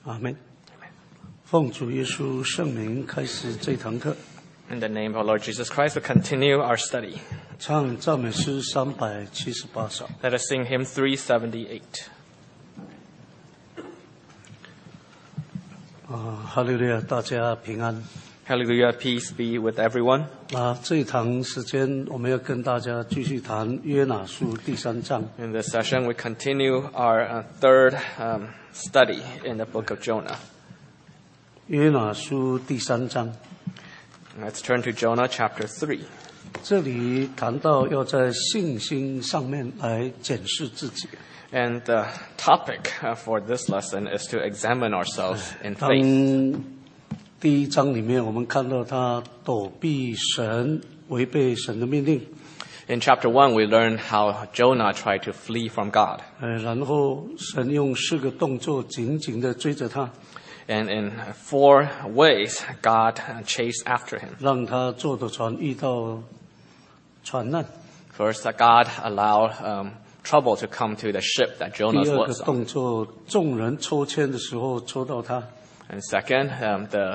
阿们。奉主耶稣圣名开始这堂课。 In the name of our Lord Jesus Christ, we continue our study. 唱赞美诗378首。 Let us sing hymn 378. 哈利路亚，大家平安。 Hallelujah, peace be with everyone. 这一堂时间，我们要跟大家继续谈约拿书第3章。 In this session, we continue our third study in the book of Jonah. 约拿书第3章。 Let's turn to Jonah chapter 3. 这里谈到要在信心上面来检视自己。 And the topic for this lesson is to examine ourselves in faith. 第1章里面，我们看到他躲避神，违背神的命令。 In chapter 1, we learn how Jonah tried to flee from God. 然后神用4个动作紧紧地追着他。 And in 4 ways, God chased after him. 让他坐的船遇到船难。 First, God allowed trouble to come to the ship that Jonah 第2个 was 动 on. 作，众人抽签的时候抽到他。 And second, the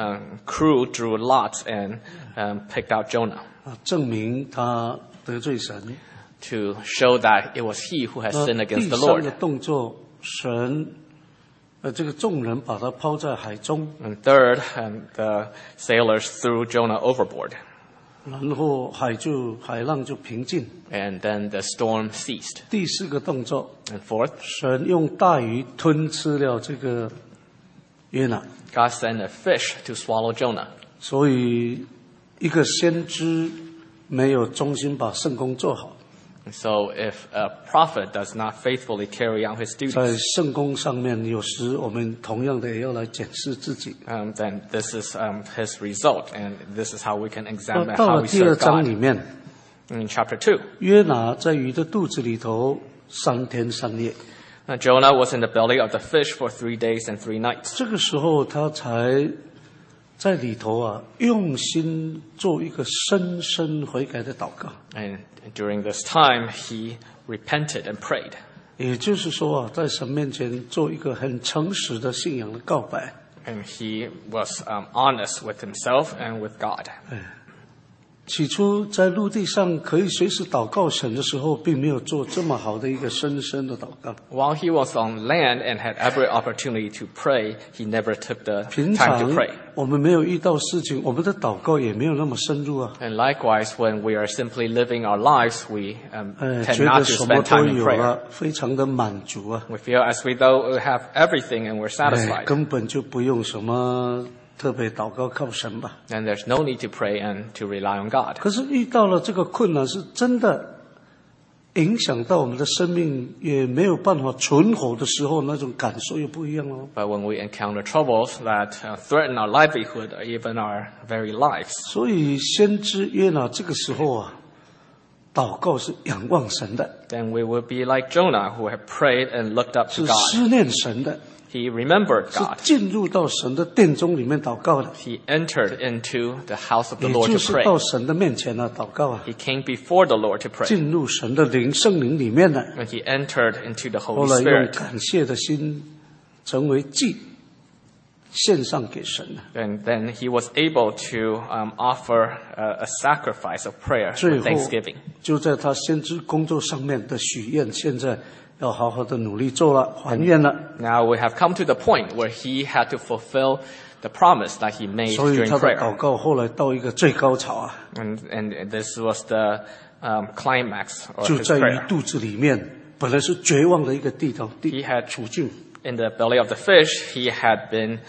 crew drew lots and picked out Jonah 证明他得罪神。 to show that it was he who had sinned against the 第3 Lord. 个动作，神这个众人把他抛在海中。 And third, the sailors threw Jonah overboard. 然后海浪就平静。 And then the storm ceased. 第4个动作， And fourth, 神用大鱼吞吃了这个约拿。 God sent a fish to swallow Jonah. 所以一个先知没有忠心把圣工做好， So if a prophet does not faithfully carry out his 在 duties, 圣工上面，有时我们同样的也要来检视自己。 then this is his result, and this is how we can examine 到 how 了 we 第2 serve 章里 God. 面， In chapter 2, 约拿在鱼的肚子里头3天3夜。 Jonah was in the belly of the fish for 3 days and 3 nights. 这个时候他才在里头用心做一个深深悔改的祷告。 And during this time, he repented and prayed. 也就是说在神面前做一个很诚实的信仰的告白。 And he was honest with himself and with God. 起初在陆地上可以随时祷告神的时候，并没有做这么好的一个深深的祷告。 While he was on land and had every opportunity to pray, he never took the 平 time 常 to pray. 我们没有遇到事情，我们的祷告也没有那么深入啊。 And likewise, when we are simply living our lives, we tend 觉 not 得 to 什么 spend 都 time in 有 prayer. 了，非常的满足啊。 We feel as we though we have everything and we're satisfied. 根本就不用什么特别祷告靠神吧。 And there's no need to pray and to rely on God. 可是遇到了这个困难，是真的影响到我们的生命，也没有办法存活的时候，那种感受又不一样哦。 But when we encounter troubles that threaten our livelihood or even our very lives, 所以先知约拿这个时候祷告是仰望神的， then we will be like Jonah, who had prayed and looked up 是 to God. 思念神的， He remembered 是 God. 进入到神的殿中里面祷告的， He entered into the house of the 也 Lord 就 to 是 pray. 到神的面前祷告 He came before the Lord to pray. 进入神的圣灵里面 And he entered into the 后 Holy 来用 Spirit. 感谢的心成为祭，献上给神 And then he was able to offer a sacrifice of prayer 最 with 后 thanksgiving. 就在他先知工作上面的许愿，现在要好好的努力做了，还愿了。 Now we have come to the point where he had to fulfill the promise that he made 所以 during 他的 prayer. 祷告后来到一个最高潮 And this was the climax of 就 his 在于 prayer. 肚子里面，本来是绝望的一个 He had 处境， In the belly of the fish, he had been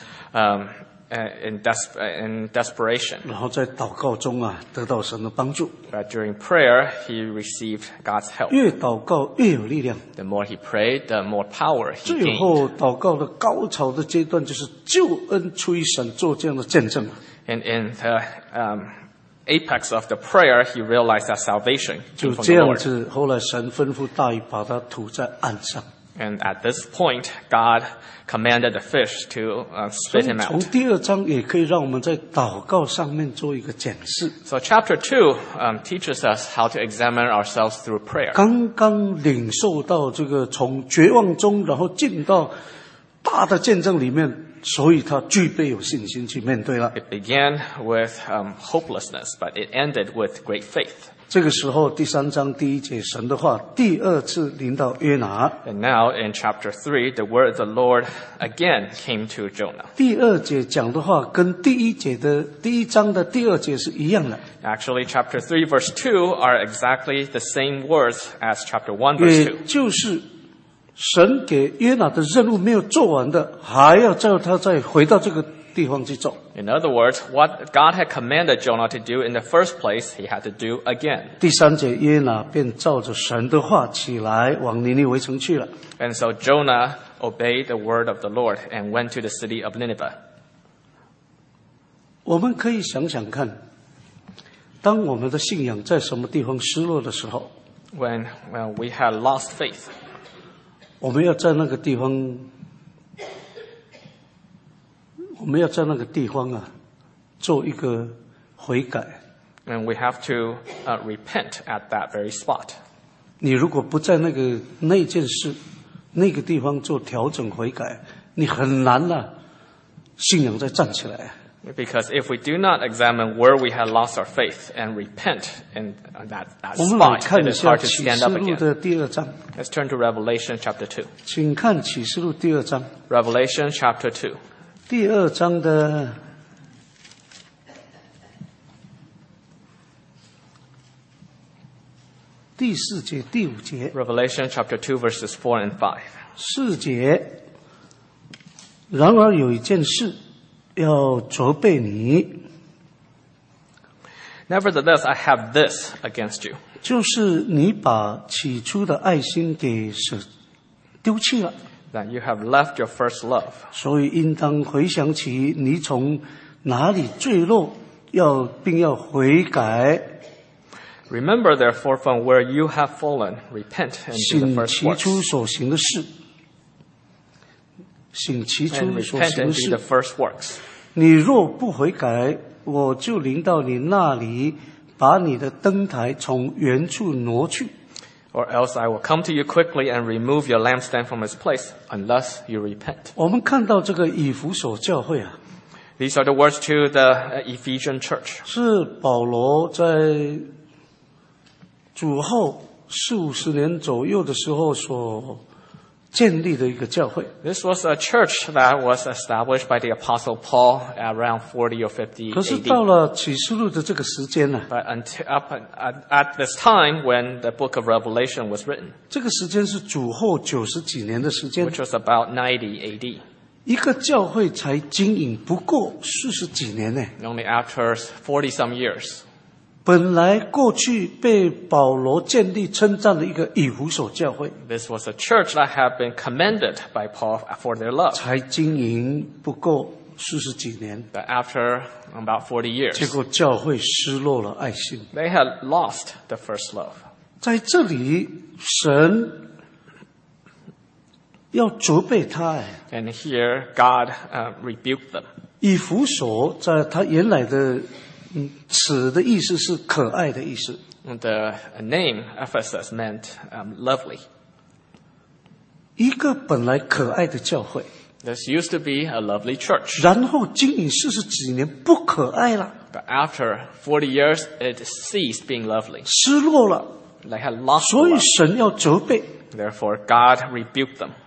in desperation. 然后在祷告中得到神的帮助。 But during prayer, he received God's help. 越祷告越有力量。 The more he prayed, the more power he 最 gained. 后祷告的高潮的阶段，就是救恩出于神做这样的见证。 And in the apex of the prayer, he realized that salvation 就 came from 这 the 样 Lord. 子，后来神吩咐大鱼把它吐在岸上。 And at this point, God commanded the fish to 所 spit 以 him 从 out. 第2章也可以让我们在祷告上面做一个检视。 So chapter 2 teaches us how to examine ourselves through prayer. 刚刚领受到这个从绝望中，然后进到大的见证里面，所以他具备有信心去面对了。 It began with hopelessness, but it ended with great faith. 这个时候，第3章第1节，神的话第2次临到约拿。 And now in chapter 3, the word of the Lord again came to Jonah. 第2节讲的话跟第1章的第2节是一样的， Actually, chapter 3, verse 2 are exactly the same words as chapter 1, verse 2. 也就是神给约拿的任务没有做完的，还要叫他再回到这个地方去做。 In other words, what God had commanded Jonah to do in the first place, he had to do again. 第3节，约拿便照着神的话起来，往尼尼微城去了。 And so Jonah obeyed the word of the Lord and went to the city of Nineveh. 我们可以想想看，当我们的信仰在什么地方失落的时候， When we had lost faith, 我们要在那个地方啊，做一个悔改。 and we have to repent at that very spot. 你如果不在那件事、那个地方做调整悔改，你很难信仰再站起来。 Because if we do not examine where we had lost our faith and repent in that 我们来 spot, 看 it 一 is 下 hard to 启 stand 示 up 录 again. 的第2章， Let's turn to Revelation chapter 2. 请看启示录第2章， Revelation chapter 2. 第2章的第4节、第5节。 Revelation chapter 2 verses 4 and 5. 4节，然而有一件事要责备你， Nevertheless, I have this against you, 就是你把起初的爱心给丢弃了， that you have left your first love. 所以应当回想起你从哪里坠落，并要悔改， Remember, therefore, from where you have fallen, repent and do the 醒 first 起初 works. 所行的事，醒起 And 初所 repent 行的 and do the 事。 first works. 你若不悔改，我就临到你那里，把你的灯台从原处挪去。 Or else I will come to you quickly and remove your lampstand from its place, unless you repent. 我们看到这个以弗所教会啊， These are the words to the Ephesian church. 是保罗在主后40-50年左右的时候所建立的一个教会。 This was a church that was established by the Apostle Paul around 40 or 50 可是到 AD. 了启示录的这个时间呢， But at this time when the book of Revelation was written, 这个时间是主后90几年的时间， which was about 90 AD, 一个教会才经营不过40几年呢。 only after 40 some years. 本来过去被保罗建立称赞的一个以弗所教会， This was a church that had been commended by Paul for their love. 才经营不够40几年， But after about 40 结 years, 果教会失落了爱心。 they had lost the first love. 在这里，神要责备他。 And here, God rebuked them. 以弗所在他原来的词的意思是可爱的意思， The name Ephesus meant lovely. 一个本来可爱的教会， This used to be a lovely church. 然后经营40几年不可爱了， But after 40 years, it ceased being lovely. 失落了， They had lost the 所以 love. 神要责备。 Therefore, God rebuked them.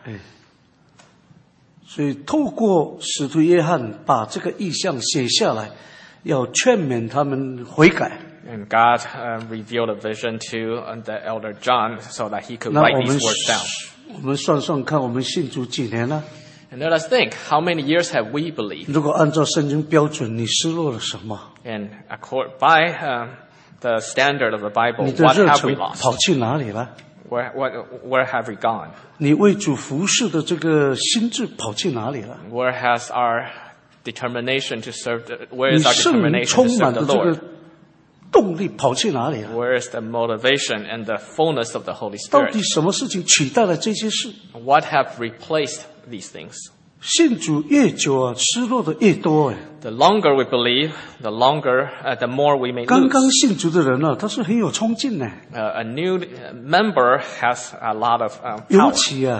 所以透过使徒约翰把这个意象写下来，要劝勉他们悔改。 And God revealed a vision to the elder John so that he could 那 write 我 these 们 words down. 我们算算看，我们信主几年了？ And let us think, how many years have we believed? 如果按照圣经标准，你失落了什么？ And by the standard of the Bible, 你的 what 热 have 忱 we lost? 跑去哪里了？ Where have we gone? 你为主服侍的这个心智跑去哪里了？ Where has our determination to serve? Where 你 is our 圣灵 determination 充 to 满 serve 的 the 这 Lord? 个动力跑去哪里了？ Where is the motivation and the fullness of the Holy 到 Spirit? 底什么事情取代了这些事？ What have replaced these things? 信主越久啊，失落的越多哎。 The longer we believe, the more we may 刚刚 lose. 信主的人啊，他是很有冲劲的， A new member has a lot of 尤 power. 其啊，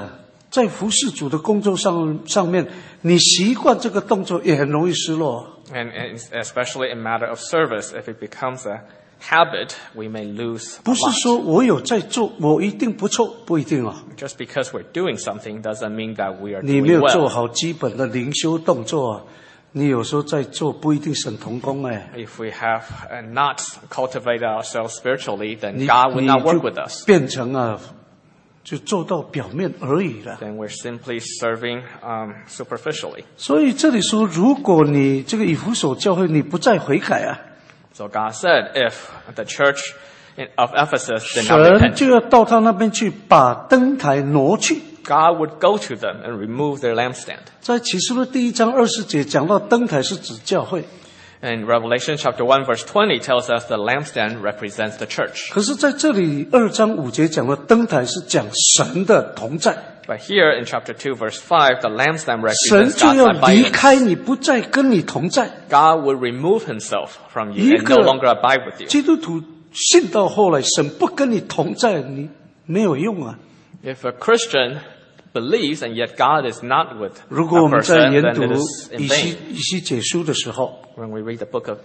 在服侍主的工作上面，你习惯这个动作，也很容易失落。 And especially in matter of service, if it becomes a habit, we may lose a 不是 lot. 说我有在做，我一定不错，不一定啊。 Just because we're doing something doesn't mean that we are 你没 doing 有做 well. 好基本的灵修动作啊，你有时候在做不一定神同工哎。 If we have not cultivated ourselves spiritually, then 你 God will not 就 work with us. 变成啊，就做到表面而已了。 Then we're simply serving superficially. 所以这里说，如果你这个以弗所教会你不再悔改啊， So God said, if the church of Ephesus did not 神 repent, 就要到他那边去把灯台挪去。 God would go to them and remove their lampstand. 在启示录第1章20节讲到灯台是指教会， And Revelation chapter 1 verse 20 tells us the lampstand represents the church. 可是在这里2章5节讲的灯台是讲神的同在， But here in chapter 2 verse 5, the lampstand 神 represents 就要 God's 离 abidance. 开你，不再跟你同在。 God will remove himself from you 一 and 个 no longer abide with you. 基督徒信到后来，神不跟你同在，你没有用啊。 If a Christian believes and yet God is not with 如果我 a 们在 person, 研 then 读 it is in 以 vain. 西结书的时候， When we read the book of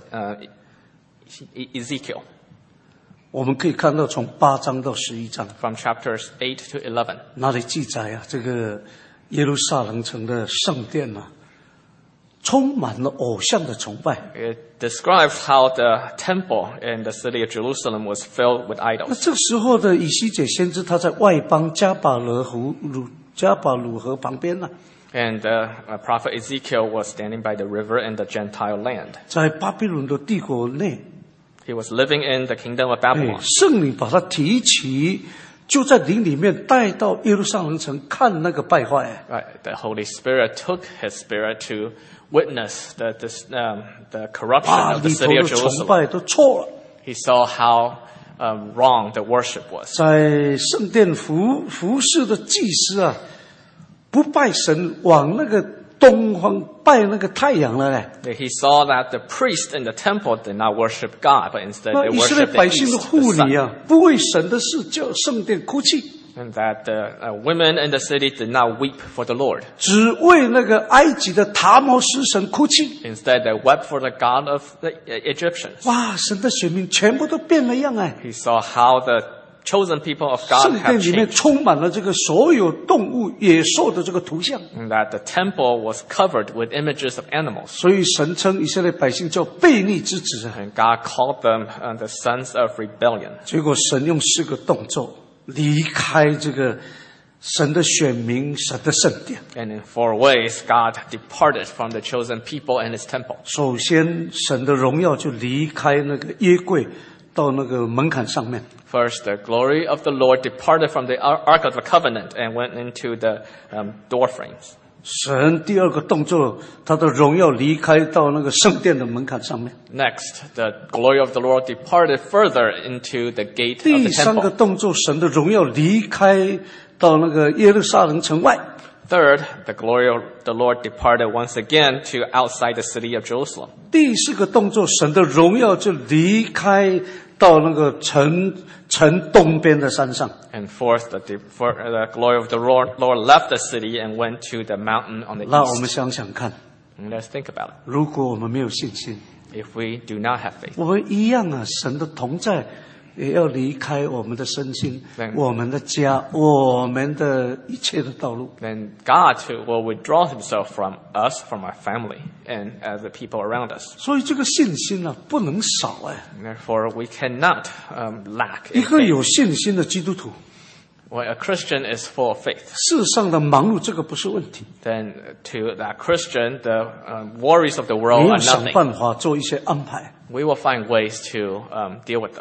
Ezekiel, 我们可以看到从8章到11章， from chapters 8 to 11, 那里记载啊，这个耶路撒冷城的圣殿啊，充满了偶像的崇拜。 it describes how the temple in the city of Jerusalem was filled with 那 idols. 这个时候的以西结先知，他在外邦加巴鲁河旁边呢、 And prophet Ezekiel was standing by the river in the Gentile land. 在巴比伦的帝国内， He was living in the kingdom of Babylon. 圣灵把他提起，就在灵里面带到耶路撒冷城看那个败坏。 Right, the Holy Spirit took his spirit to witness the corruption 啊， of the 里头 city 的 of 崇 Jerusalem. 拜都错了。 He saw how wrong the worship was. 在圣殿服侍的祭司啊，不拜神，往那个东方拜那个太阳了嘞。 He saw that the priests in the temple did not worship God, but instead 那 they 以色列 worshiped the 百姓的 east, 妇 the 女 sun. 啊，不为神的事叫圣殿哭泣， And that the women in the city did not weep for the Lord. 只为那个埃及的塔摩斯神哭泣。 Instead, they wept for the God of the Egyptians. 哇，神的选民全部都变了样哎！ He saw how the chosen people of God 圣 have 殿里面 changed. 充满了这个所有动物、野兽的这个图像， And that the temple was covered with images of animals. 所以神称以色列百姓叫悖逆之子啊。 And God called them the sons of rebellion. 结果神用4个动作离开这个神的选民、神的圣殿。 And in 4 ways, God departed from the chosen people and his temple. 首先，神的荣耀就离开那个约柜，到那个门槛上面。 First, the glory of the Lord departed from the Ark of the Covenant and went into the door frames. 神第2个动作，他的荣耀离开到那个圣殿的门槛上面。 Next, the glory of the Lord departed further into the gate of 第 the 3个 temple. 动作，神的荣耀离开到那个耶路撒冷城外。 Third, the glory of the Lord departed once again to outside the city of Jerusalem. 第4个动作，神的荣耀就离开到那个城东边的山上。 And fourth, the glory of the Lord left the city and went to the mountain on the 那我们 east. 想想看， And let's think about it. 如果我们没有信心， If we do not have faith, 我们一样啊，神的同在也要离开我们的身心、我们的家、我们的一切的道路。 then God too will withdraw himself from us, from our family, and the people around us. 所以这个信心啊，不能少哎。 Therefore, we cannot lack 一 in 个 faith. 有信心的基督徒， When a Christian is full of faith, 世上的忙碌这个不是问题， then to that Christian, the worries of the 你 world 要 are 想 nothing. 办法做一些安排。 We will find ways to deal with them.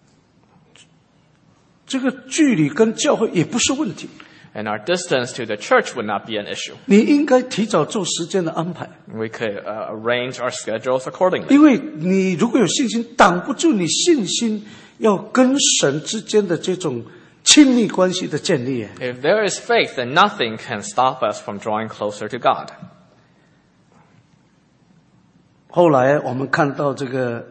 这个距离跟教会也不是问题， And our distance to the church would not be an issue. 你应该提早做时间的安排， We could arrange our schedules accordingly. 因为你如果有信心，挡不住你信心要跟神之间的这种亲密关系的建立。 If there is faith, then nothing can stop us from drawing closer to God. 后来我们看到这个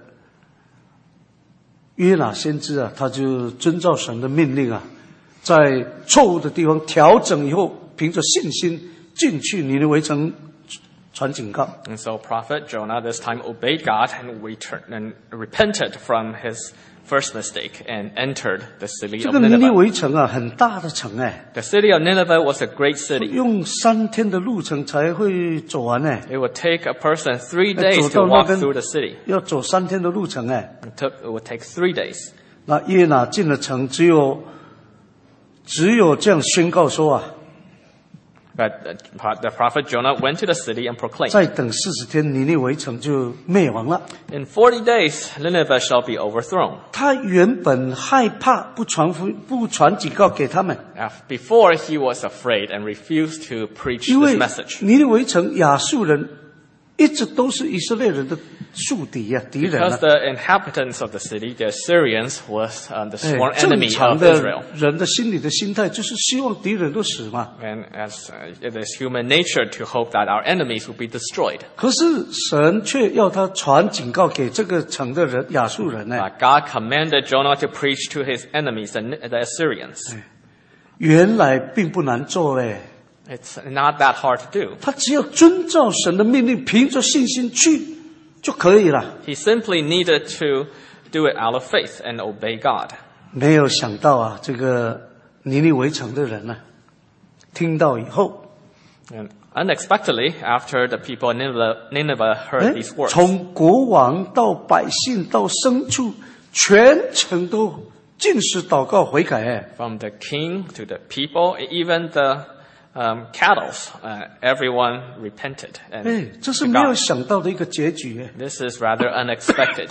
约拿先知啊，他就遵照神的命令啊，在错误的地方调整以后， 凭着信心进去尼尼微城传警告。 And so Prophet Jonah this time obeyed God and repented from his first mistake and entered the city 这 of 个尼尼 Nineveh. 微城啊，很大的城哎， The city of Nineveh was a great city. 用3天的路程才会走完哎， It would take a person 3 days to 走到那 walk 边 through the city. 要走3天的路程哎。 It would take 3 days. 那约拿进了城，只有这样宣告说啊， But the prophet Jonah went to the city and proclaimed, 再等40天，尼尼微城就灭亡了。 In 40 days, Nineveh shall be overthrown. 他原本害怕，不传警告给他们， Before, he was afraid and refused to preach 因 this 为 message. 尼尼微城亚述人一直都是以色列人的宿敌啊，敌人 Because 啊。 the inhabitants of the city, the Assyrians, was the 哎 sworn 正 enemy 常 of 的 Israel. 人的心理的心态就是希望敌人都死嘛。 And as it is human nature to hope that our enemies will be destroyed. 可是神却要他传警告给这个城的人亚述人呢， But God commanded Jonah to preach to his enemies, the Assyrians. 原来并不难做嘞。 It's not that hard to do. 他只要遵照神的命令，凭着信心去就可以了。 He simply needed to do it out of faith and obey God. 没有想到啊，这个尼尼微城的人呢，听到以后， And unexpectedly, after the people in Nineveh heard these words, 从国王到百姓到牲畜，全城都尽是祷告悔改哎。 from the king to the people, even the cattle, everyone repented. 哎 And， 这是 to 没有 God. 想到的一个结局哎。 This is rather unexpected.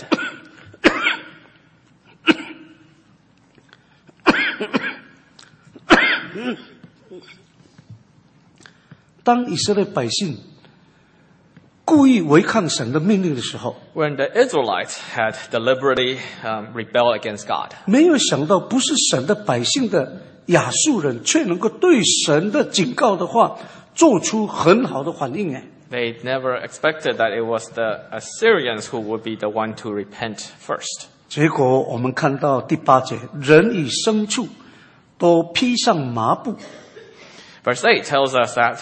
当以色列百姓故意违抗神的命令的时候， When the Israelites had deliberately rebelled against God, 没有想到不是神的百姓的亚述人，却能够对神的警告的话做出很好的反应哎。 they never expected that it was the Assyrians who would be the one to repent first. 结果我们看到第8节，人与牲畜都披上麻布， Verse 8 tells us that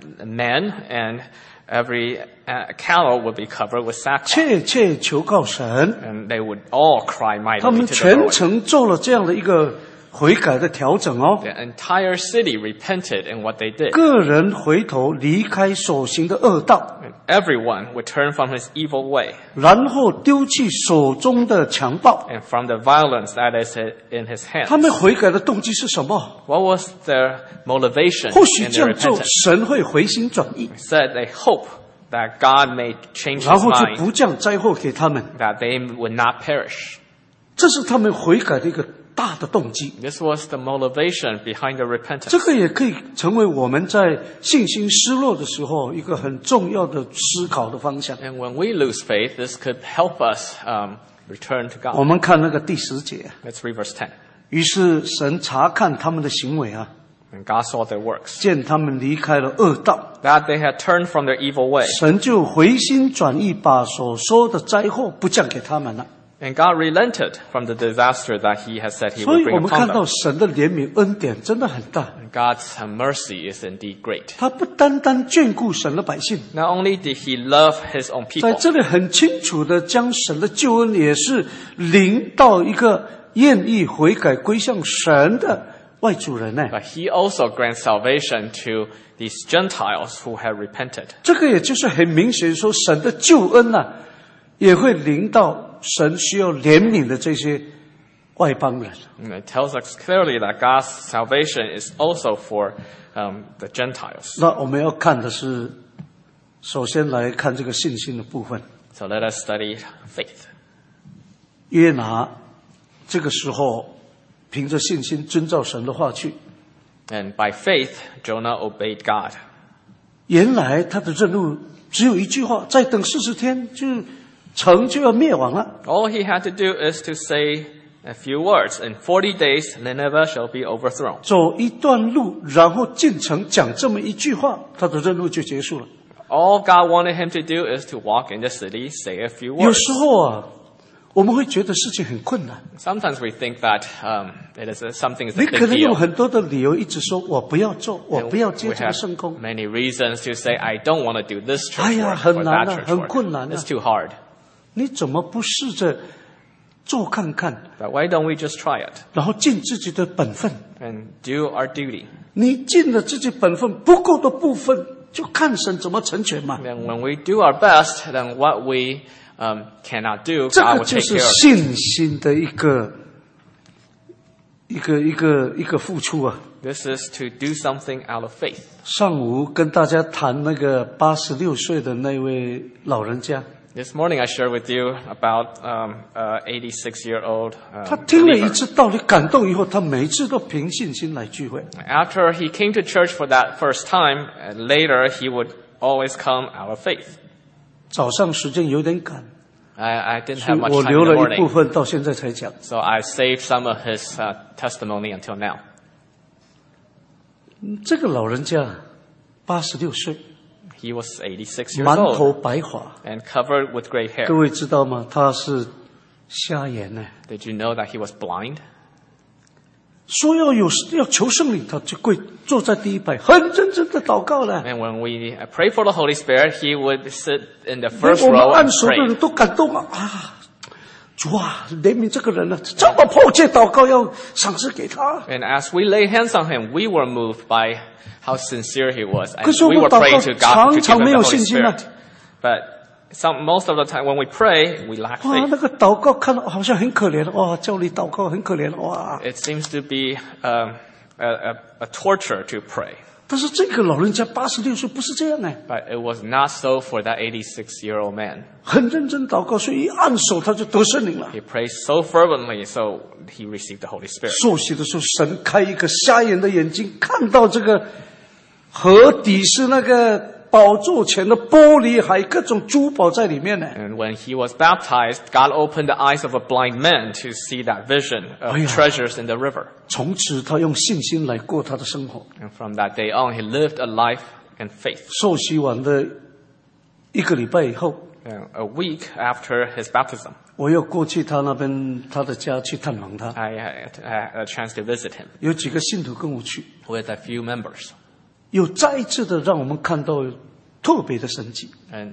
men and every cattle would be covered with sackcloth, 切切求告神。 and they would all cry 他 mightily 们 to the 全 Lord. 城做了这样的一个悔改的调整哦， The entire city repented in what they did. 个人回头离开所行的恶道， And everyone would turn from his evil way 然后丢弃手中的强暴。 and from the violence that is in his 他们 hands. 悔改的动机是什么？ What was their motivation 或许 in 这 their 样做， repentance? 神会回心转意， They said they hope that God may change 然 his 后就 mind, 不降灾祸给他们。 that they would not perish. 这是他们悔改的一个大的动机。 This was the motivation behind the repentance. 这个也可以成为我们在信心失落的时候一个很重要的思考的方向。 And when we lose faith, this could help us return to 我 God. 们看那个第10节， Let's read verse 10. 于是神察看他们的行为啊， And God saw their works, 见他们离开了恶道， that they had turned from their evil way. 神就回心转意，把所说的灾祸不降给他们了。 And God relented from the disaster that he has said he 所 would 以 bring 我们看 upon 到 them. 神的怜悯恩典真的很大， And God's mercy is indeed great. 他不单单眷顾神的百姓， Not only did he love his own 在 people, 这里很清楚的将神的救恩也是临到一个愿意悔改归向神的外族人呢。 but he also grants salvation to these Gentiles who have repented. 这个也就是很明显说，神的救恩啊，也会临到神需要怜悯的这些外邦人。 And it tells us clearly that God's salvation is also for the Gentiles. 那我们要看的是，首先来看这个信心的部分。 So let us study faith. 约拿这个时候凭着信心遵照神的话去， And by faith, Jonah obeyed God. 原来他的任务只有一句话：再等40天，城就要灭亡了。 All he had to do is to say a few words. In 40 days, Nineveh shall be overthrown. 走一段路，然后进城讲这么一句话，他的任务就结束了。 All God wanted him to do is to walk in the city, say a few 有 words. 时候啊， 我们会觉得事情很困难。 Sometimes we think that it is something is a 你 big 可能有 deal. 很多的理由一直说我不要做，我 And 不要接 we 这个 have 圣工。 many reasons to say, I don't want to do this church 哎呀， work 很 or 难 that 啊， church 很 work. 困难啊。 It's too hard. 你怎么不试着做看看， But why don't we just try it 然后尽自己的本分？ and do our duty? 你尽了自己本分不够的部分，就看神怎么成全嘛。 Then when we do our best, then what we cannot do, 这 God 个 will 就 take 是 care of. 信心的一个付出啊。 This is to do something out of faith. 上午跟大家谈那个86岁的那位老人家， This morning I shared with you about 86-year-old 他听了一 believer. 次道理感动以后，他每一次都凭信心来聚会。 After he came to church for that first time, later he would always come out of faith. 早上时间有点赶， I didn't 所 have 以 much 我 time 留 in the 了一部 morning, 分到现在才讲。 so I saved some of his testimony until now. 这个老人家86岁， He was 86 years 满头 old 白发， and covered with gray 各 hair. 位知道吗？他是瞎眼呢。 Did you know that he was blind? 说要求圣灵，他就跪坐在第一排，很认真的祷告了。 And when we pray for the Holy Spirit, he would sit in the 连 first 我们 row 按 and 手的 pray. 人都感动啊！啊，主啊，怜悯这个人啊，这么迫切祷告，要赏赐给他。 And as we laid hands on him, we were moved by how sincere he was. And 可是我 we 们 were 祷 praying 告 to God to 常 give 常 him 没 the 有 Holy 信心啊。 Spirit. But most of the time when we pray, we lack 哇， faith. 那个祷告看到好像很可怜哇，叫你祷告很可怜哇。 It seems to be a torture to pray. 但是这个老人家86岁不是这样哎， But it was not so for that 86-year-old man. 很认真祷告，所以一按手他就得圣灵了。 He prayed so fervently, so he received the Holy Spirit. 受洗的时候，神开一个瞎眼的眼睛，看到这个河底是那个宝座前的玻璃海，各种珠宝在里面呢。 And when he was baptized, God opened the eyes of a blind man to see that vision of 哎呀。 treasures in the river. 从此他用信心来过他的生活。 And from that day on, he lived a life in faith. 受洗完的1个礼拜以后， A week after his baptism, 我又过去他那边他的家去探访他， I had a chance to visit him 有几个信徒跟我去， with a few members. 又再一次的让我们看到特别的神迹。 And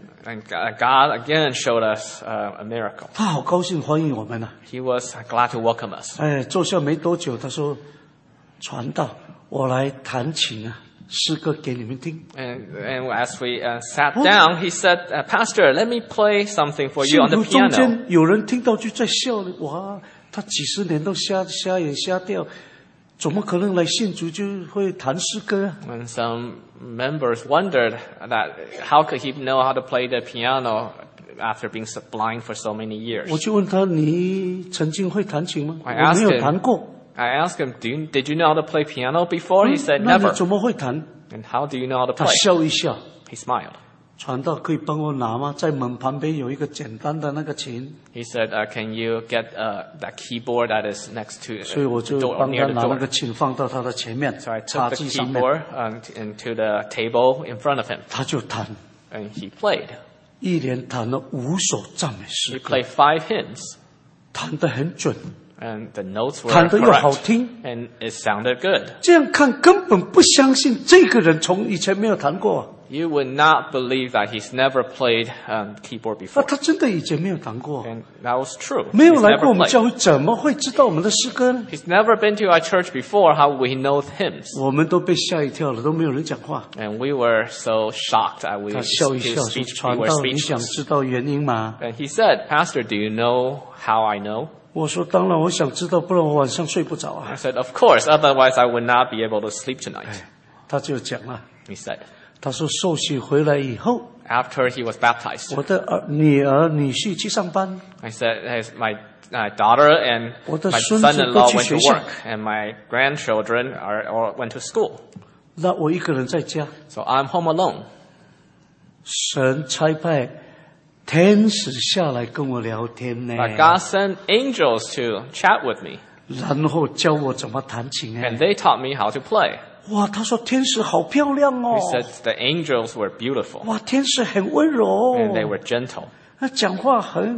God again showed us a miracle. 他好高兴欢迎我们啊！ He was glad to welcome us. 哎，坐下没多久，他说：“传道，我来弹琴啊，诗歌给你们听。” And as we sat down, he said, Pastor, let me play something for 信 you on the 徒中 piano. 间有人听到就在笑了，哇，他几十年都瞎眼瞎掉，怎么可能来信主就会弹诗歌啊？ And some members wondered that how could he know how to play the piano after being blind for so many years. 我就问他：“你曾经会弹琴吗？” I 我没 asked 有 him. 弹过。 I asked him, did you know how to play piano before? He said, 那你 never. 怎么会弹？ And how do you know how to 他 play? 笑一笑。 He smiled. 传道可以帮我拿吗？在门旁边有一个简单的那个琴， He said, can you get that keyboard that is next to 所以我就 the door, 帮 near 他 the 拿那 door? 个琴放到他的前面 So I 茶 took the 几上面， keyboard into the table in front of him, 他就弹， and he played. 一连弹了5首赞美诗 He 歌， played 5 hymns, 弹得很准， and the notes were 弹得又好 correct, 听。 and it sounded good. 这样看根本不相信这个人从以前没有弹过啊， You would not believe that he's never played keyboard 那 before. 他真的以前没有弹过， And that was true. 没有 He's 来过 never 我们 played. 教会，怎么会知道我们的诗歌呢？ He's never been to our church before. How would he know hymns? 我们都被吓一跳了，都没有人讲话。 And we were so shocked that we 他笑一笑说：“ we 传 were 道，你想 speechless. 知道原因吗 And he said, Pastor, do you know how I know?？” 我说：“当然，我想知道，不然我晚上睡不着啊。” I said, Of course, otherwise I would not be able to sleep tonight. 他就讲了， He said, 他说受洗回来以后， after he was baptized, 我的女儿、女婿去上班， I said, my daughter and 我的 my 孙子 son-in-law 都去 went 学 to 校。 work, and my grandchildren went to school. 那我一个人在家。 So I'm home alone. 神差派天使下来跟我聊天呢， But God sent angels to chat with me, 然后教我怎么弹琴 and 哎。 they taught me how to play. 哇，他说天使好漂亮哦 He，said the angels were beautiful, 哇，天使很温柔 and they 哦， were gentle. 他讲话很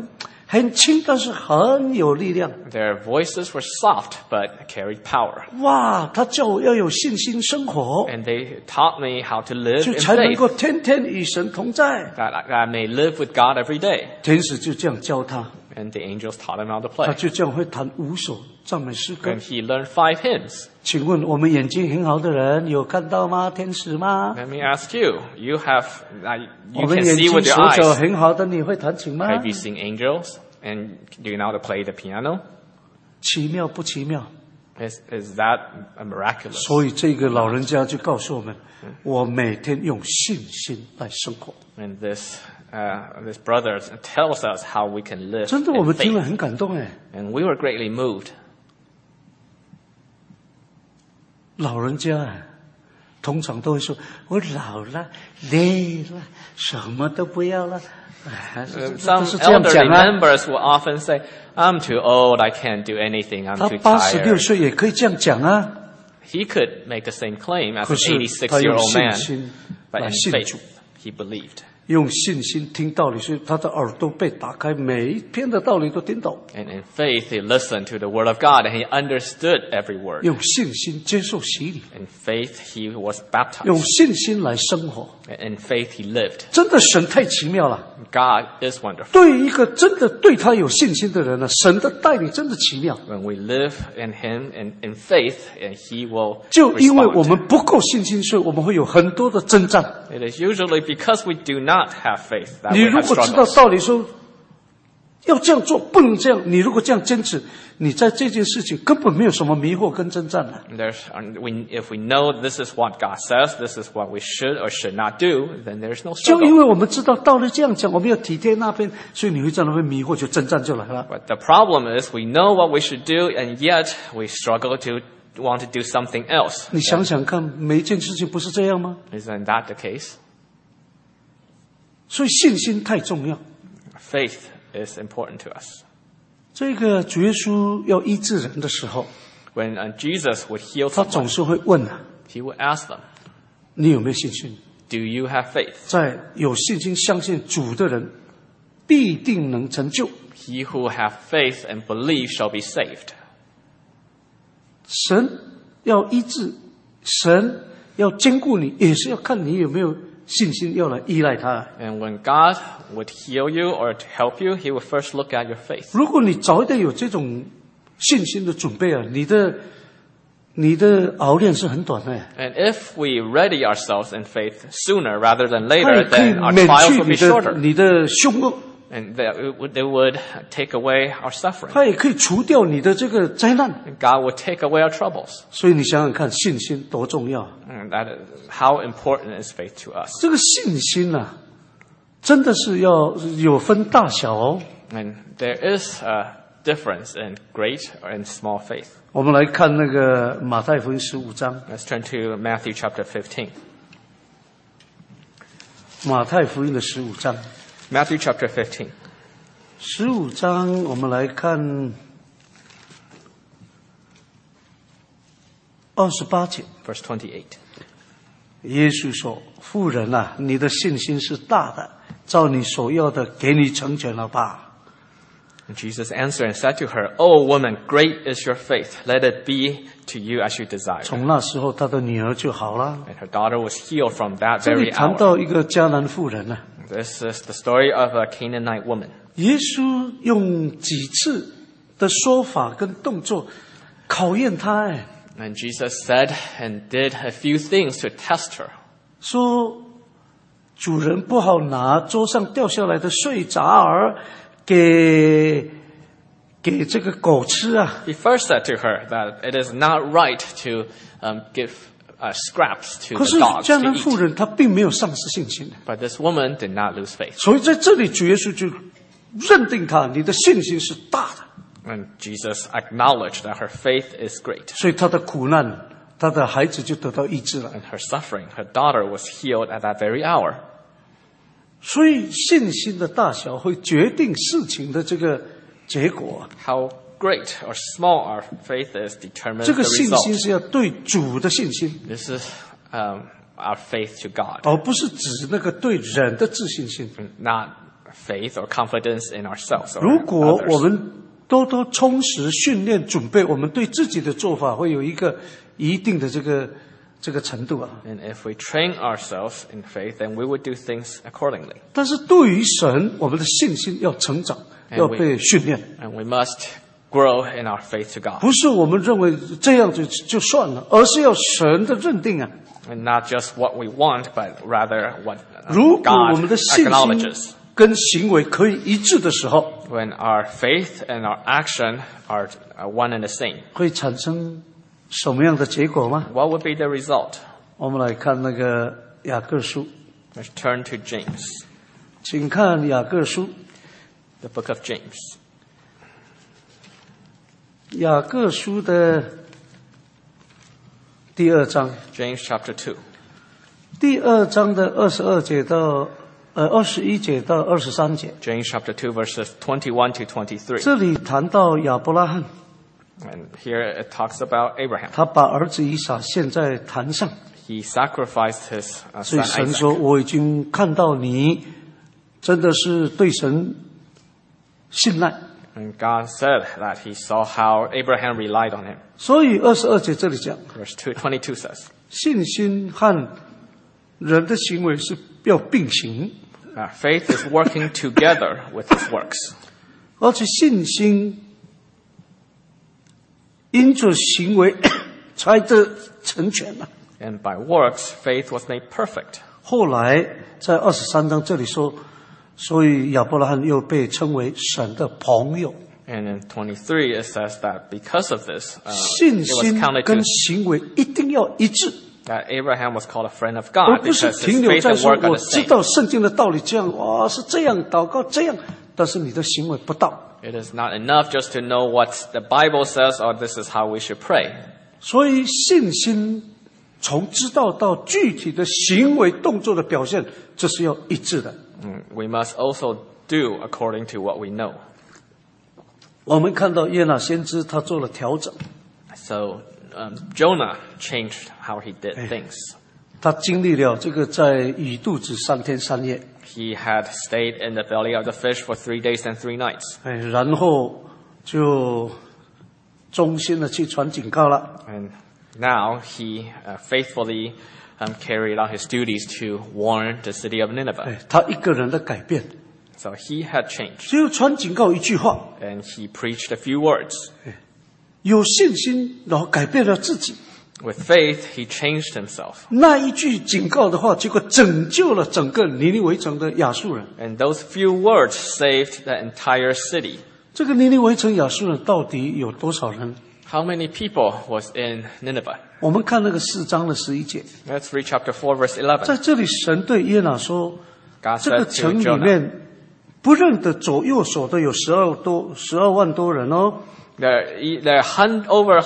很轻，但是很有力量。 Their voices were soft but carried power. 哇，他叫我要有信心生活， And they taught me how to live 就 in 才能 faith, 够天天与神同在。 that I may live with God every day. 天使就这样教他， And the angels taught him how to 他 play. 就这样会弹5首赞美诗歌 And。he learned 5 hymns. 请问我们眼睛很好的人有看到吗？天使吗？ Let me ask you, you 我 can 们眼 see 睛 with your 手脚 eyes. 很好的，你会弹琴吗？ Have you seen angels? And do you know how to play the piano? 奇妙不奇妙？ Is that miraculous? 所以这个老人家就告诉我们，我每天用信心来生活。 And this brother tells us how we can live 真的，我 in 们听了 faith. 很感动哎。 And we were greatly moved. 老人家啊，通常都会说：“我老了，累了，什么都不要了。”哎，都 Some 是这样 elderly 讲啊。 members will often say, I'm too old, I can't do anything, I'm 他 too 86 tired. 岁也可以这样讲啊。 He could make the same claim as 可 an 是他用 86-year-old 信 man, 心 but 来 in 信 faith, 主， he believed. 用信心听道理，所以他的耳朵被打开，每一篇的道理都听懂。 And in faith, he listened to the word of God and he understood every word. 用信心接受洗礼， In faith, he was 用 baptized. 信心来生活。 In faith, he lived. 真的，神太奇妙了。 God is wonderful. 对于一个真的对他有信心的人呢，神的带领真的奇妙。 When we live in him and in faith, and he will 就因为我 respond. 们不够信心，所以我们会有很多的征战。 It is usually because we do not have faith that 你 we 如 have 果知道 struggles. 道理说要这样做，不能这样，你如果这样坚持，你在这件事情根本没有什么迷惑跟征战了。 If we know this is what God says, this is what we should or should not do, then there's no 就因 struggle. 为我们知道道理这样讲，我们要体贴那边，所以你会在那边迷惑，就征战就来了。 But the problem is we know what we should do, and yet we struggle to want to do something else. 你想想看，每一件事情不是这样吗？ Isn't that the case? 所以信心太重要。 Faith is important to us. 这个主耶稣要医治人的时候， When Jesus would heal 他 someone, 总是会问啊， he would ask them, 你有没有信心？ do you have faith? 在有信心相信主的人，必定能成就。 He who have faith and believe shall be saved. 神要医治，神要兼顾你，也是要看你有没有信心，要来依赖他。 And when God would heal you or to help you, he would first look at your faith. 如果你早一点有这种信心的准备啊，你的熬炼是很短的， And if we ready ourselves in faith sooner rather than 它也 later, 可以 then our 免 trials 去 will be shorter. 你的凶恶， And they would take away our suffering. 它也可以除掉你的这个灾难。 And God would take away our troubles. 所以你想想看，信心多重要！ And that is how important is faith to us. 这个信心啊，真的是要有分大小哦。 And there is a difference in great and small faith. 我们来看那个马太福音15章， Let's turn to Matthew chapter 15. 马太福音的15章。 Matthew chapter 15. 15章，我们来看28节。 Verse 28. 耶稣说：“妇人啊，你的信心是大的，照你所要的，给你成全了吧。” And Jesus answered and said to her, O woman, great is your faith. Let it be to you as you desire. 从那时候，他的女儿就好了。 And her daughter was healed from that 这里 very 谈 hour. 到一个迦南妇人呢， This is the story of a Canaanite woman. 耶稣用几次的说法跟动作考验她，哎， And Jesus said and did a few things to test her. 说主人不好拿桌上掉下来的碎渣儿给这个狗吃啊。 He first said to her that it is not right to give scraps to 可 the 是 dogs 迦 to 南妇 eat. 人她并没有丧失信心， But this woman did not lose faith. 所以在这里主耶稣就认定她，你的信心是大的， And Jesus acknowledged that her faith is great. 所以她的苦难，她的孩子就得到医治了。 And her suffering, her daughter was healed at that very hour. 所以信心的大小会决定事情的这个结果。 How great or small our faith is determines 这个 the 信心 result. 是要对主的信心， This is our faith to God, 而不是指那个对人的自信心。 not faith or confidence in ourselves or 如果我 others. 们多多充实训练准备，我们对自己的做法会有一个一定的这个程度啊。 And if we train ourselves in faith, then we would do things accordingly. 但是对于神，我们的信心要成长， And 要被训练， And we must grow in our faith to God. 不是我们认为这样就算了，而是要神的认定啊。 And not just what we want, but rather what 如果我 God 们的信 acknowledges. 心跟行为可以一致的时候， When our faith and our action are one and the same, 会产生什么样的结果吗？ what would be the result? 我们来看那个雅各书， Let's turn to James, 请看雅各书， the book of James. 雅各书的第2章， James chapter 2, 第2章的21节到23节， James chapter 2 verses 21 to 23. 这里谈到亚伯拉罕， And here it talks about Abraham. 他把儿子以撒献在坛上， He sacrificed his 所以 son 神 Isaac. 说：“我已经看到你真的是对神信赖。” And God said that he saw how Abraham relied on him. 所以22节这里讲， Verse 22 says, 信心和人的行为是要并行， faith is working together with his works. 而且信心因着行为才得成全了。 And by works, faith was made perfect. 后来在23章这里说，所以亚伯拉罕又被称为神的朋友。 And in 23 it says that because of this, 信 it was 心 counted 跟 to 行为一定要一致， that Abraham was called a friend of 而 God 不是 because 停 his 留 faith 在 and 说 work are 我 the 知 same. 道圣经的道理这样，是这样祷告这样，但是你的行为不到。 It is not enough just to know what the Bible says or this is how we should pray. 所以信心从知道到具体的行为动作的表现，这是要一致的。 We must also do according to what we know. 我们看到约拿先知他做了调整， So Jonah changed how he did things. 他经历了这个在鱼肚子3天3夜， He had stayed in the belly of the fish for 3 days and 3 nights. 然后就忠心的去传警告了。 And now he faithfully carried out his duties to warn the city of Nineveh. 他一个人的改变， So he had changed. 只有传警告一句话， And he preached a few words. 有信心，然后改变了自己。 With faith, he changed himself. 那一句警告的话，结果拯救了整个尼尼微城的亚述人。 And those few words saved the entire city. 这个尼尼微城亚述人到底有多少人？ How many people was in Nineveh? 我们看那个4章的11节， Let's read chapter 4, verse 11. 在这里神对约拿说， God 这个 said 城 to 里 Jonah, 面不认得左右手的有12万多人哦。 there are over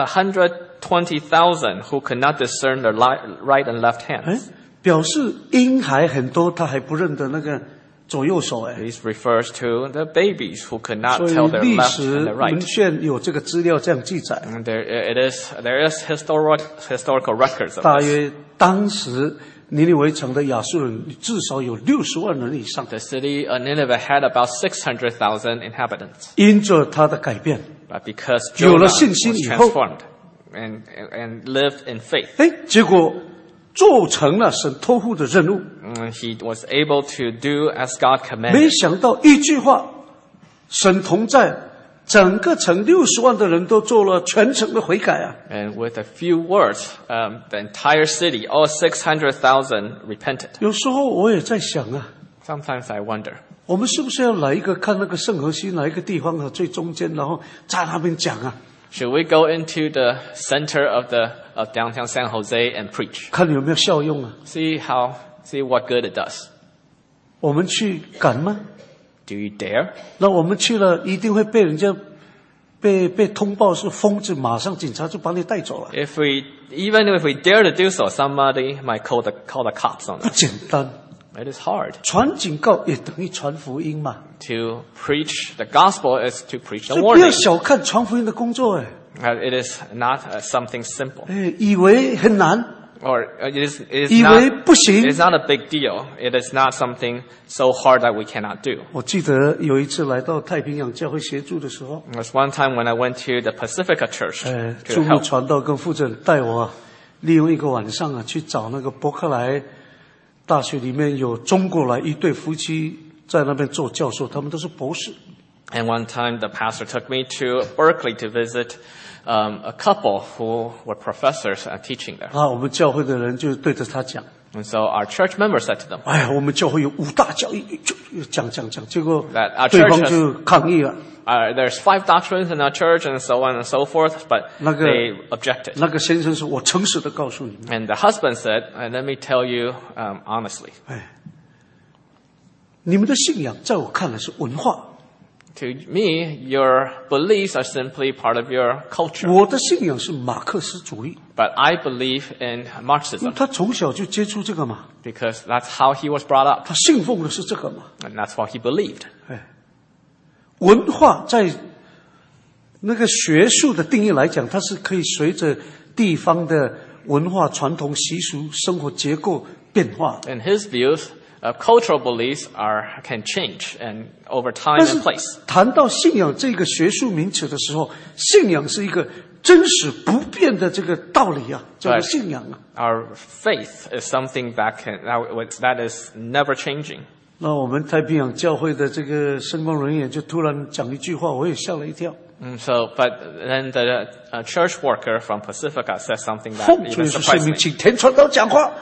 120,000 who could not discern their right and left 哎 hands.， 表示婴孩很多，他还不认得那个左右手哎。 This refers to the babies who could not 所以 tell their 历 left 史 and their 文 right. 献有这个资料这样记载， And there is historical records of 大 this. 约当时尼尼微城的亚述人至少有60万人以上， The city of Nineveh had about 600,000 inhabitants. 因着他的改变， But because 有了 Jonah 信心 was 以后， transformed and lived in faith, 哎，结果做成了神托付的任务。 he was able to do as God 没 commanded. 想到一句话，神同在，整个城60万的人都做了全城的悔改啊！ And with a few words, the entire city, all 600,000 repented. 有时候我也在想啊， Sometimes I wonder, 我们是不是要来一个看那个圣河西哪一个地方的最中间，然后在那边讲啊， should we go into the center of downtown San Jose and preach? 看有没有效用啊？ See what good it does. 我们去敢吗？ Do you dare? 那我们去了，一定会被人家被通报是疯子，马上警察就把你带走了。 Even if we dare to do so, somebody might call the cops on 不 us. 简单， It is hard 传警告也等于传福音嘛。 to preach the gospel is to preach 所 the 以不要 warning. 小看传福音的工作，哎， It is not something simple. 以为很难， or it is 以为不行。 It's not a big deal. It is not something so hard that we cannot do. 我记得有一次来到太平洋教会协助的时候， There was one time when I went to the Pacifica Church 驻 to 牧 help. 传道跟负责人带我利用一个晚上去找那个伯克莱大学里面有中国来一对夫妻在那边做教授，他们都是博士。 And one time the pastor took me to Berkeley to visit a couple who were professors teaching there. 我们教会的人就对着他讲， And so our church members said to them, 哎呀，我们教会有5大教义，就讲，结果 That our 对 church 方 has- 就抗议了。 there's 5 doctrines in our church and so on and so forth, but 那个- they objected. 那个先生说：“我诚实的告诉你们， And the husband said, let me tell you honestly, 你们的信仰在我看来是文化， to me, your beliefs are simply part of your culture. 我的信仰是马克思主义。 But I believe in 因为 Marxism 他从小就接触这个嘛， because that's how he was brought up 他信奉的是这个嘛。 and that's what he believed. 文化在那个学术的定义来讲，它是可以随着地方的文化传统习俗、生活结构变化。 In his views, cultural beliefs can change and over time 但是 and place. 谈到信仰这个学术名词的时候，信仰是一个真实不变的这个道理啊，叫做信仰啊。 Our faith is something that is never changing. 那我们太平洋教会的这个圣光人员就突然讲一句话，我也吓了一跳。 But then the church worker from Pacifica said something that 奉主 even 耶稣圣 surprised 名， me. 请田传道讲话。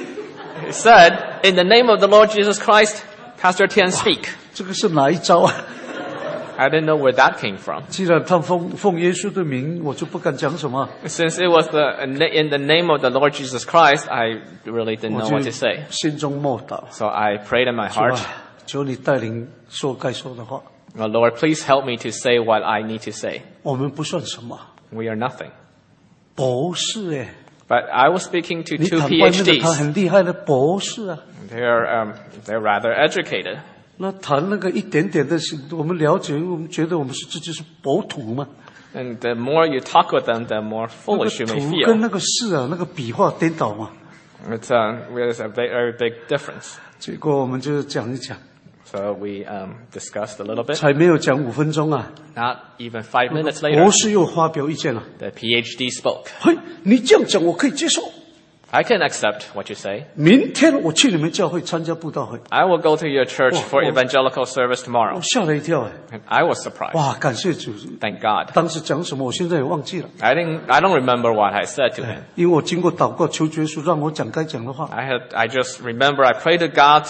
He said, in the name of the Lord Jesus Christ, Pastor Tian speak. 这个是哪一招啊？ I didn't know where that came from. 既然他奉耶稣的名，我就不敢讲什么。 Since it was in the name of the Lord Jesus Christ, I really didn't 我 know 就 what to say. 心中默祷， So I prayed in my 主 heart, 啊，求你带领说该说的话。 oh, Lord, please help me to say what I need to say. 我们不算什么， We are nothing. 博士哎， But I was speaking to 你 2 谈外面的他 PhDs. 很厉害的博士啊。 They're rather educated. 那谈那个一点点的，我们了解，我们觉得我们这就是博土嘛。 And the more you talk with them, the more 那个 foolish you may 土跟 feel. 那个士啊，那个笔画颠倒嘛。 There's a very big difference. 结果我们就讲一讲， So we discussed a little bit. 才没有讲5分钟啊， Not even 5 minutes later, 博士又发表意见了。 the PhD spoke. 嘿，你这样讲我可以接受。 I can accept what you say. 明天我去你们教会参加布道会， I will go to your church Oh, for oh. evangelical service 我 tomorrow. 吓了一跳哎！ And I was surprised. 哇，感谢主！ Thank God. 当时讲什么，我现在也忘记了， I don't remember what I said to him. 因为我经过祷告求耶稣让我讲该讲的话。 I just remember I prayed to God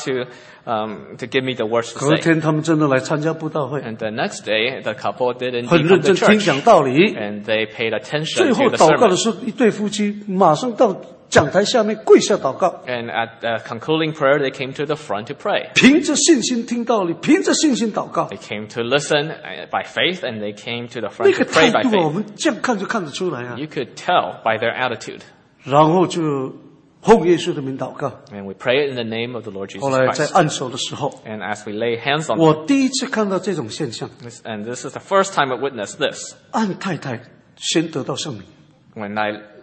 to give me the words to 隔 say. 天他们真的来参加布道会， And the next day, the couple did 很 indeed 认 come to 真听 church. 讲道理。 And they paid 最 attention 后 to the 祷告的 sermon. 时候，一对夫妻马上到讲台下面跪下祷告， And at the concluding prayer, they came to the front to pray. 凭着信心听道理，凭着信心祷告。 They came to listen by faith, and they came to the 那 front 个 to 态 pray by 度啊，我 faith. 们这样看就看得出来啊。 You could tell by their attitude. 然后就奉耶稣的名祷告。 And we pray in the name of the Lord Jesus 后来在 Christ. 按手的时候， And as we lay hands on 我第一次看到这种现象， and this is the first time I witnessed this, 按太太先得到圣灵。 when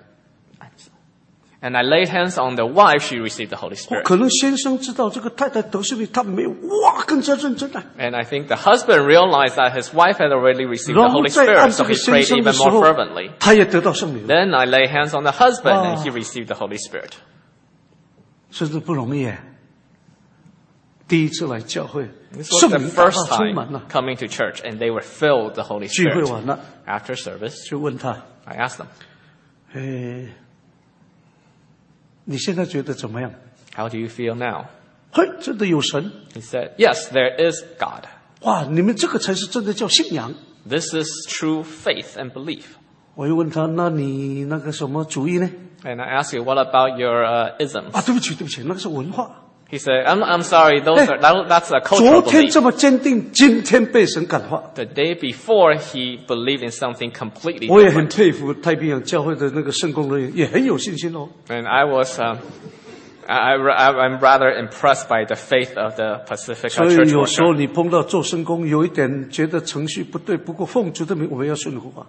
I laid hands on the wife, she received the Holy Spirit. 可能先生知道这个太太得圣灵，他没有哇更加认真啊。 And I think the husband realized that his wife had already received the 然后 Holy 再按 Spirit, 这 so 个 he 先 prayed 生的 even 时 more 候 fervently. 他也得到圣灵了， Then I lay hands on the husband, and Wow. he received the Holy Spirit. 真是不容易耶。第一次来教会， This was 圣 the 灵大大 first 充满 time 了。 coming to church, and they were filled with the Holy 聚会 Spirit. 完了， After service, 就问他 I asked them, 你现在觉得怎么样？ how do you feel now? 嘿，真的有神！ He said, yes, there is God. 哇，你们这个才是真的叫信仰。 This is true faith and belief. 我又问他，那你那个什么主义呢？ And I asked you, what about your isms? 啊，对不起，那个是文化。 He said, I'm sorry, that's a 昨 cultural 天 belief. 这么坚定，今天被神感化。 The day before, he believed in something completely 我也很 different. 佩服太平洋教会的那个圣工人员，也很有信心哦。 And I was, I'm rather impressed by the faith of the Pacifica 所以 church 有时候 worker. 你碰到做圣工，有一点觉得程序不对，不过奉主的名，我们要顺服啊。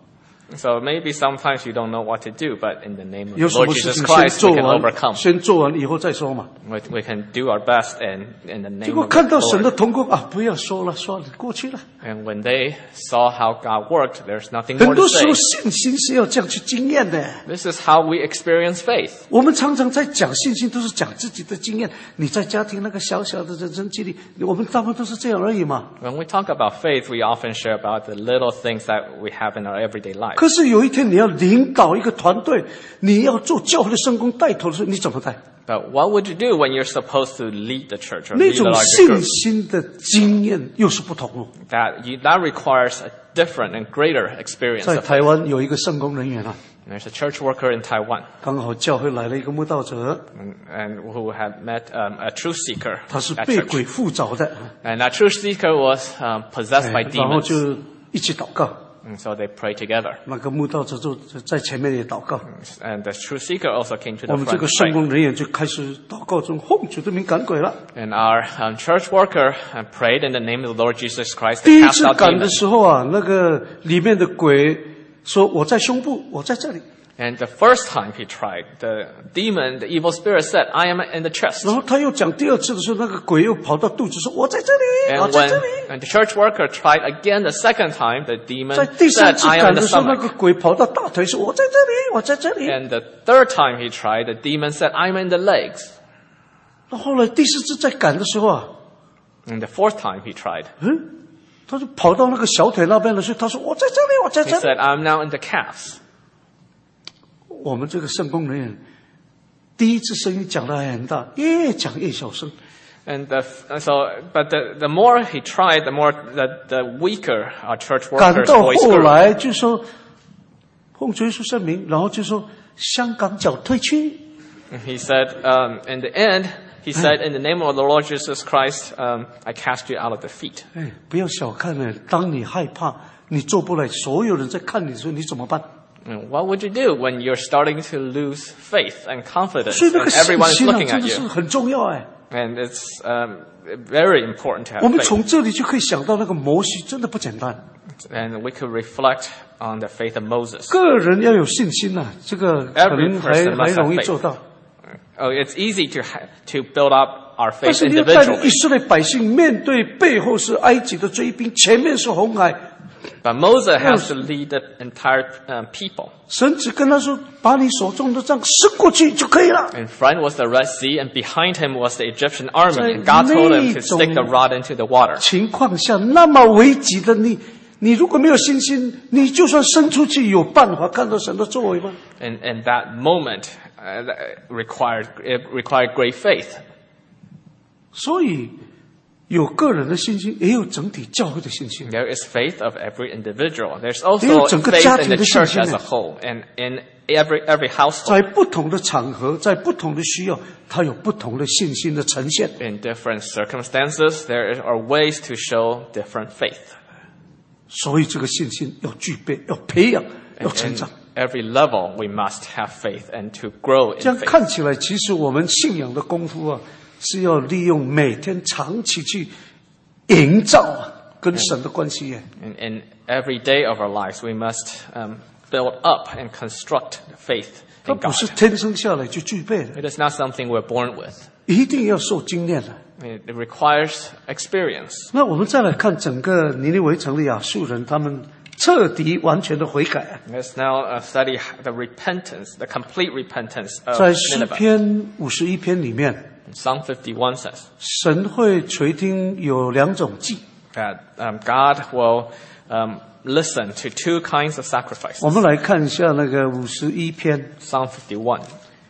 So maybe sometimes you don't know what to do, but in the name of the 有什 Lord 么事 Jesus 情先 Christ, 做 we can 完， overcome. 先做完以后再说嘛。 We can do our best in the 结 name 果 of 看 the 到神的 Lord. 同工啊，不要说了，算了，过去了。 And when they saw how God worked, there's nothing 很 more to 多时 say. 候信心是要这样去经验的。 This is how we experience faith. 我们常常在讲信心，都是讲自己的经验。你在家庭那个小小的人生经历，我们大部分都是这样而已嘛。 When we talk about faith, we often share about the little things that we have in our everyday life. 可是有一天你要领导一个团队，你要做教会的圣工带头的时候，你怎么带？ But what would you do when you're supposed to lead the church or 那 lead a 种 larger 信 group? 心的经验又是不同哦。 That requires a different and greater experience 在 of 台湾有一个圣工人员啊， There's a church worker in Taiwan 刚好教会来了一个慕道者， and who had met a truth seeker 他是 at 被 church. 鬼附着的， And that truth seeker was possessed by 然后 demons. 就一起祷告。 And so they prayed together. 那个慕道者就在前面也祷告。 And the truth seeker also came to 我 the 们这 front 个 to 圣 pray. 工人员就开始祷告中，奉主的名赶鬼了。 And our church worker prayed in the name of the Lord Jesus Christ 第 to 一 cast 次 out 赶的 demons. 时候啊，那个里面的鬼说：“我在胸部，我在这里。” And the first time he tried, the demon, the evil spirit said, I am in the chest. 然后他又讲第二次的时候，那个鬼又跑到肚子说：“我在这里，我 And 在这 when 里。” and the church worker tried again the second time, the demon 在第三 said, 次 I am 赶 in the 的时候，那 stomach. 个鬼跑到大腿说：“我在这里，我在这里。” And the third time he tried, the demon said, I'm in the legs. 那后来第四次再赶的时候啊， And the fourth time he tried, 他就跑到那个小腿那边了，所以他说：“我在这里，我在 he 这里。” said, I'm now in the calves. 我们这个圣工人员第一次声音讲得还很大，越讲越小声。 And but the more he tried, the more the weaker our church 赶 worker's 到 voice 后 grew. 来就说奉主耶稣圣名，然后就说香港脚退去。 And he said, in the end, he said, in the name of the Lord Jesus Christ, I cast you out of the feet. 哎，不要小看了，当你害怕，你做不来，所有人在看你的时候，你怎么办？ And what would you do when you're starting to lose faith and confidence 所以那 and 个信 everyone is 心啊， looking 真 at 的是 you? 很重要哎。 And it's very important to 我 have 们 faith. 从这里就可以想到，那个摩西真的不简单。 And we could reflect on the faith of Moses. 个人要有信心呐、这个可能 Every person must 还 have 容易 faith. 做到。 Oh, it's easy to build up our 但 faith 是你要带领以 individually. 色列百姓面对背后是埃及的追兵，前面是红海， But Moses has to lead the entire people. 神只跟他说：“把你手中的杖伸过去就可以了。 In front was the Red Sea, and behind him was the Egyptian army. And God told him to stick the rod into the water. ” 情况下那么危急的你如果没有信心，你就算伸出去，有办法看到神的作为吗？ And that moment required great faith. 所以有个人的信心，也有整体教会的信心。 There is faith of every individual. There's 也有 also 整个 faith 家 in 庭 the 的信 church 心 as a whole, and in every household. 在不同的场合，在不同的需要，他有不同的信心的呈现。 In different circumstances, there are ways to show different faith. 所以这个信心要具备，要培养，要 And 成 in 长。 every level, we must have faith and to grow 这 in 样 faith. 看起来，其实我们信仰的功夫啊，是要利用每天长期去营造啊，跟神的关系耶。 In every day of our lives, we must build up and construct faith 它 in 不 God. 是天生下来就具备的， It is not something we're born with. 一定要受经验的。 It requires experience. 那我们再来看整个尼尼微城的亚述人，他们彻底完全的悔改啊。 Let's now study the repentance, the complete repentance of 在诗 Nineveh. 篇51篇里面， Psalm 51 says 神会垂听有两种祭。 that God will listen to two kinds of sacrifices. 我们来看一下那个51篇 Psalm 51.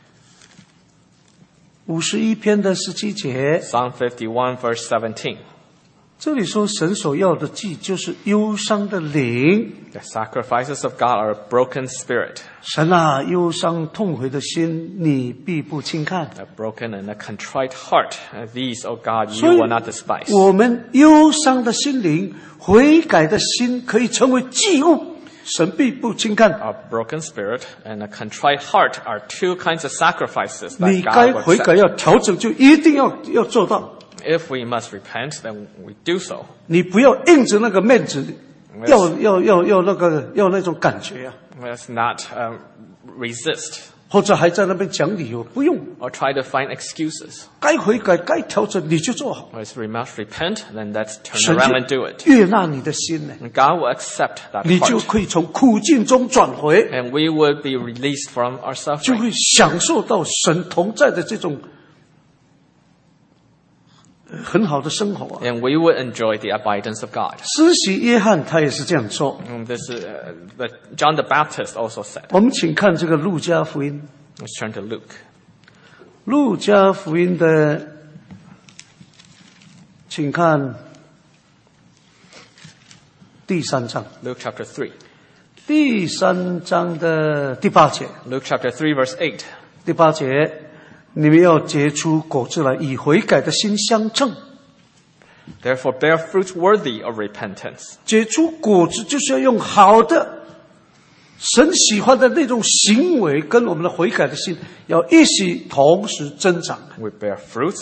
，51篇的17节， Psalm 51 verse 17. 这里说神所要的祭就是忧伤的灵。 The sacrifices of God are a broken spirit, 神啊，忧伤痛悔的心，你必不轻看。 a broken and a contrite heart. These, O God, 所 you 以 will not despise. 我们忧伤的心灵、悔改的心，可以成为祭物，神必不轻看。 A broken spirit and a contrite heart are two kinds of sacrifices 你 that 该 God 悔 will 改 accept. 要调整，就一定要做到。 If we must repent, then we do so. 你不要硬着那个面子， 要那种感觉啊， Let's not resist 或者还在那边讲理由，不用， or try to find excuses. 该悔改该调整你就做好， If we must repent, then let's turn 神 around and do it. 悦纳你的心呢， And God will accept that 你就 heart. 可以从苦境中转回， And we will be released from our 就 suffering. 会享受到神同在的这种很好的生活啊。 And we will enjoy the abidance of God. 施洗约翰他也是这样说。 And this is but John the Baptist also said. 我们请看这个路加福音， Let's turn to Luke. 路加福音的，请看第3章， Luke chapter 3. 第3章的第8节， Luke chapter 3 verse 8. 第8节，你们要结出果子来，以悔改的心相称。 Therefore bear fruits worthy of repentance. 结出果子就是要用好的神喜欢的那种行为，跟我们的悔改的心要一起同时增长。 We bear fruits,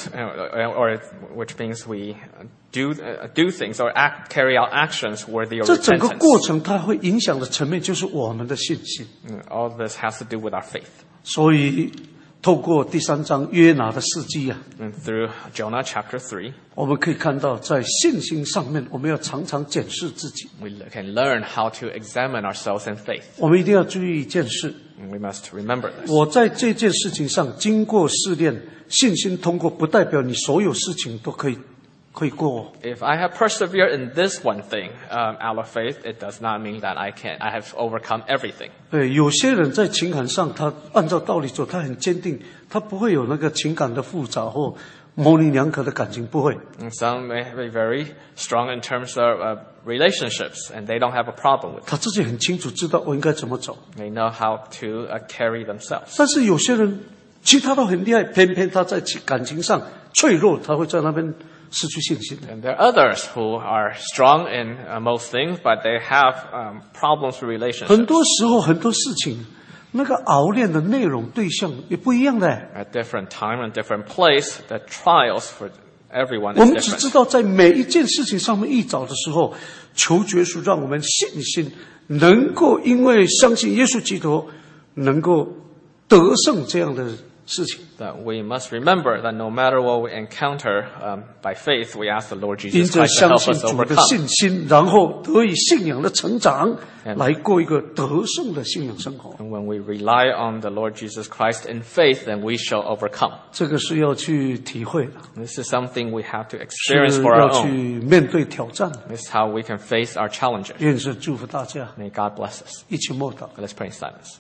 or which means we do things or carry out actions worthy of 这整个 repentance. 过程，它会影响的层面就是我们的信心。 All this has to do with our faith. 所以，透过第3章约拿的事迹啊， And through Jonah chapter 3, 我们可以看到，在信心上面，我们要常常检视自己。 we can learn how to examine ourselves in faith. 我们一定要注意一件事： And we must remember this. 我在这件事情上经过试炼，信心通过，不代表你所有事情都可以过。 If I have persevered in this one thing out of faith, it does not mean that I have overcome everything. 对，有些人在情感上，他按照道理走，他很坚定，他不会有那个情感的复杂或模棱两可的感情，不会。 And some may be very strong in terms of relationships, and they don't have a problem with it. 他自己很清楚知道我应该怎么走。 They know how to carry themselves. 但是有些人其他都很厉害，偏偏他在感情上脆弱，他会在那边失去信心。 And there are others who are strong in most things, but they have problems with 很 relationships. 多时候很多事情，那个熬炼的内容对象也不一样的。 At different time and different place, the trials for everyone 我 is 们只知 different. 道在每一件事情上面一找的时候，求耶稣让我们信心能够因为相信耶稣基督，能够得胜这样的事情。 That we must remember that no matter what we encounter by faith, we ask the Lord 因 Jesus 着 Christ to 相 help 信 us 主的 overcome. 信心，然后得以信仰的成长，来过一个得胜的信仰生活。 And when we rely on the Lord Jesus Christ in faith, then we shall overcome. 这个是要去体会的， This is something we have to 是 experience for 要 our 去 own. 面对挑战的。 This is how we can face our challenges. 愿神祝福大家， May God bless us. 一起默祷。 Let's pray in silence.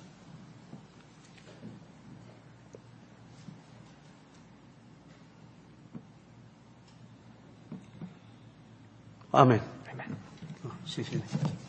阿门。 Amen. 谢谢你。